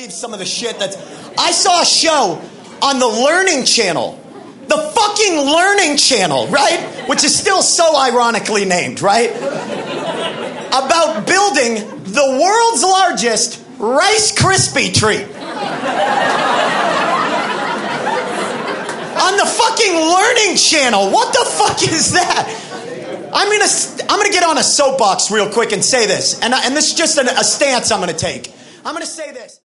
believe some of the shit that's... I saw a show on the Learning Channel. The fucking Learning Channel, right? Which is still so ironically named, right? About building the world's largest Rice Krispie treat. On the fucking Learning Channel. What the fuck is that? I'm gonna get on a soapbox real quick and say this. And this is just a stance I'm gonna take. I'm gonna say this.